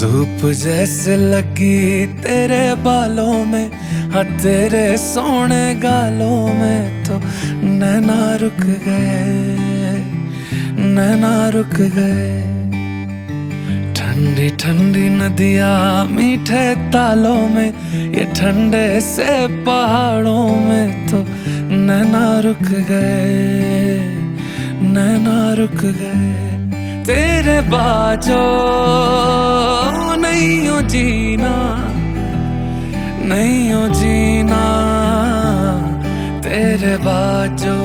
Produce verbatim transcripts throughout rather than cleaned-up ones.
धूप जैसे लगी तेरे बालों में, हाँ तेरे सोने गालों में तो नैना रुक गए, नैना रुक गए। ठंडी ठंडी नदियाँ मीठे तालों में, ये ठंडे से पहाड़ों में तो नैना रुक गए, नैना रुक गए। तेरे बाजो नहीं हो जीना, नहीं हो जीना, तेरे बाजो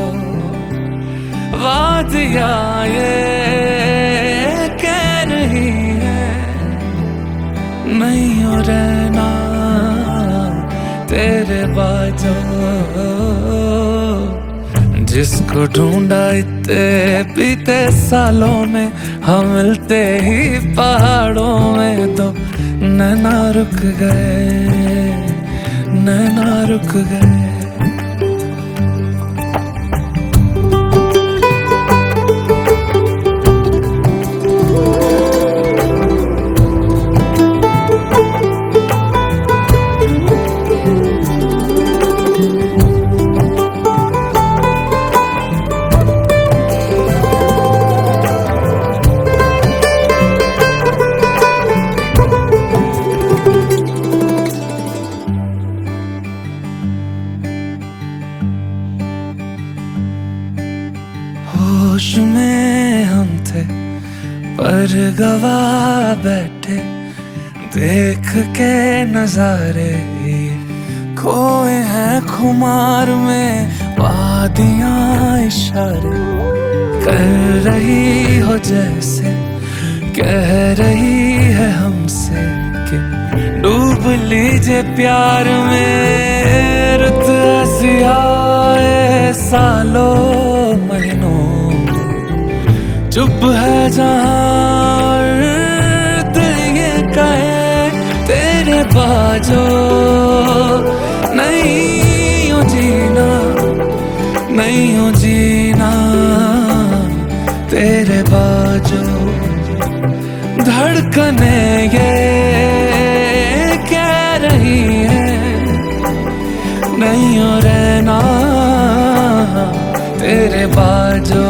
वादिया ये कह रही है नहीं हो रहना, तेरे बाजो। जिसको ढूंढा इतने बीते सालों में, हम मिलते ही पहाड़ों में तो नैना रुक गए, नैना रुक गए। होश में हम थे पर गवा बैठे, देख के नजारे खोए हैं खुमार में। वादियाँ इशारे कर रही हो जैसे कह रही है हमसे कि डूब लीजिए प्यार में। रुत ऐसी आए सालों महीनों, चुप है जहाँ दिल ये कहे तेरे बाजो नहीं हो जीना, नहीं हो जीना, तेरे बाजो। धड़कने ये कह रही है नहीं हो रहना, तेरे बाजो।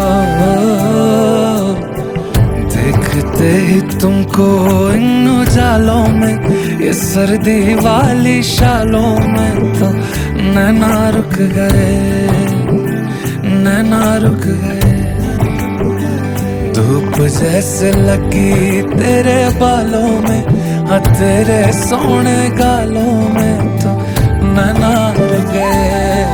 देखते ही तुमको इन उजालों में, ये सर्दी वाली शालों में तो नैना रुक गए, नैना रुक गए। धूप जैसे लगी तेरे बालों में, हाँ तेरे सोने गालों में तो नैना रुक गए।